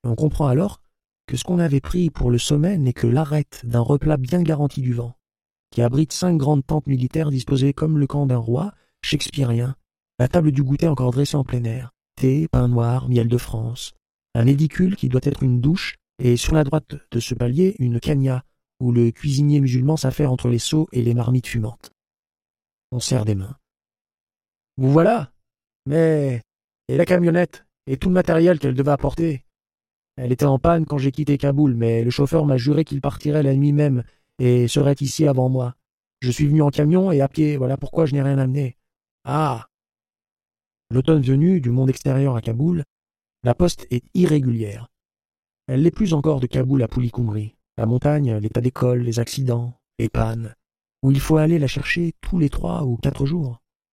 On comprend alors que ce qu'on avait pris pour le sommet n'est que l'arête d'un replat bien garanti du vent, qui abrite 5 grandes tentes militaires disposées comme le camp d'un roi shakespearien, la table du goûter encore dressée en plein air, thé, pain noir, miel de France, un édicule qui doit être une douche, et sur la droite de ce palier, une cagna, où le cuisinier musulman s'affaire entre les seaux et les marmites fumantes. On serre des mains. « Vous voilà. Mais... et la camionnette, et tout le matériel qu'elle devait apporter. Elle était en panne quand j'ai quitté Kaboul, mais le chauffeur m'a juré qu'il partirait la nuit même et serait ici avant moi. Je suis venu en camion et à pied, voilà pourquoi je n'ai rien amené. Ah !» L'automne venu du monde extérieur à Kaboul, la poste est irrégulière. Elle l'est plus encore de Kaboul à Poulicoumri. La montagne, l'état d'école, les accidents, les pannes, où il faut aller la chercher tous les 3 ou 4 jours.